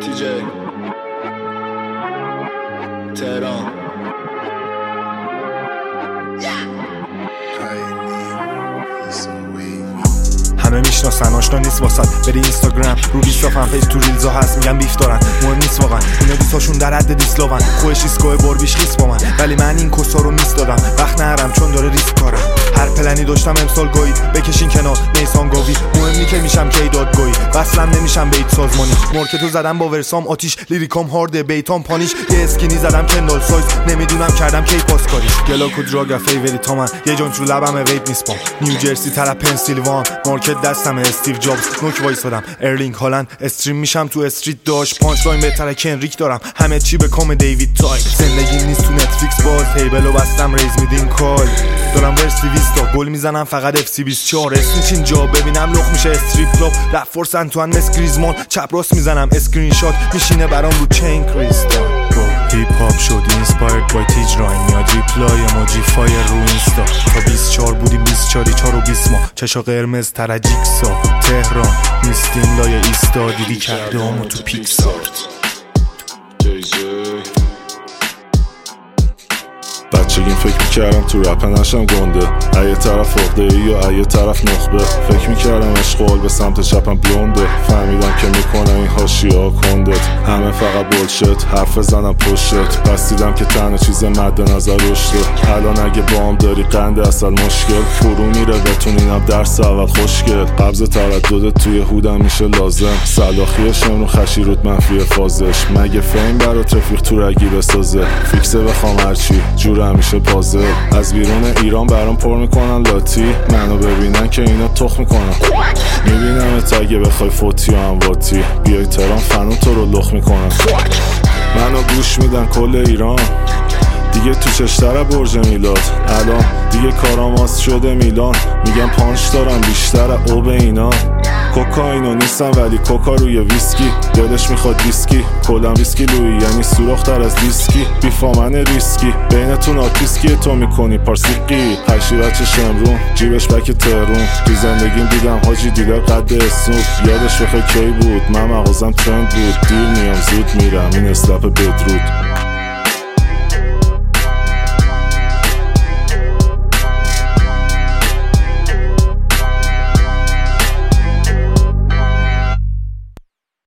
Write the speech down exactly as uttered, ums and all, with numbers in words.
تی جی تهران. همه میشناسن آشنا نیست واسط، بری اینستاگرام رو بیستا فن پیج تو ریلزا هست میگن بیف دارن، مهم نیست واقعا اونا بیساشون در حد دیسلاون، خوش ایسکای باربیش لیست با من، ولی من این کسا رو میس دادم وقت نرم چون داره ریسک کارم. هر پلنی داشتم امسال گویی بکشین کنار نیسان گاوی، مهم نی که میشم کی دادگاهی، وصلم نمیشم بیت سازمانی، مارکتو زدم با ورسام آتیش، لیریکام هارد بیتام پانیش، یه اسکینی زدم کندال سایز نمیدونم کردم کی پاس کاریش، گلاکو دراگ فیوری تا من یه جون تو لبم ویپ میسپام، نیوجرسی طرف پنسیلوان مارکت دستم استیو جابز، نوک وایسادم ارلینگ هالند، استریم میشم تو استریت داش، پانچ لاین بهتره کنریک دارم، همه چی به کام دیوید تای، زندگی نیست تو نتفلیکس باز، تیبلو بستم ریز میدین کال، دارم ورسی ویستا گل میزنم فقط اف سی بیست و چهار، اسنیچ اینجا ببینم لخ میشه استریپ کلاب، رپ فورس انتوان مس گریزمان، چپ راست میزنم اسکرین شات میشینه برام رو چین کریستال. هیپ هاپ شد اینسپایرد بای تیج راین، میاد ریپلای اموجی فایر رو اینستا، تا بیست و چهار بودیم بیست و چهار چهار و بیست ماه، چشا قرمز ترجیکسا، تهران نیستیم لای ایستا، دیدی کرده همو تو پیکسا. بچگیم فکر میکردم تو رپ نشم گنده، ایه طرف عقده ای یا ایه طرف نخبه، فکر میکردم اشغال به سمت چپم بلونده، فهمیدم که میکنم این حاشیه ها کندت، همه فقط بولشت حرف زنم پشتت، پس دیدم که تنها چیز مد نظر رشده، الان اگه بام داری قند اصل مشکل، فرو میره بتونینم درس اول خوشگل، قبض ترددت توی هودم میشه لازم، سلاخی شمرون خشیروت منفی فازش، مگه فیم برات رفیق تو رگی بسازه، فیکسه بخوام هرچی جور همیشه پازل، از بیرون ایران برام پر میکنن لاتی، منو ببینن که اینا تخ میکنن، میبینم اگه بخوای فوتی و امواتی، بیای تهران فنون تو رو لخ میکنن، منو گوش میدن کل ایران، دیگه تو چشتره برج میلاد، الان دیگه کاراماس شده میلان، میگم پانچ دارم بیشتر او به اینا، کوکائینو نیستم ولی کوکا روی ویسکی، دلش میخواد دیسکی، کلم ویسکی لویی یعنی سوراخ‌تر از دیسکی، بیفامن ریسکی، بینتون آرتیسکی تو میکنی پارسیقی، هرشی بچه شمرون جیبش بک تهرون، تو زندگیم دیدم حاجی دیلر قد اسنوپ، یادش بخیر کی بود من مغازم ترند بود، دیر میام زود میرم این اسلپ بدرود.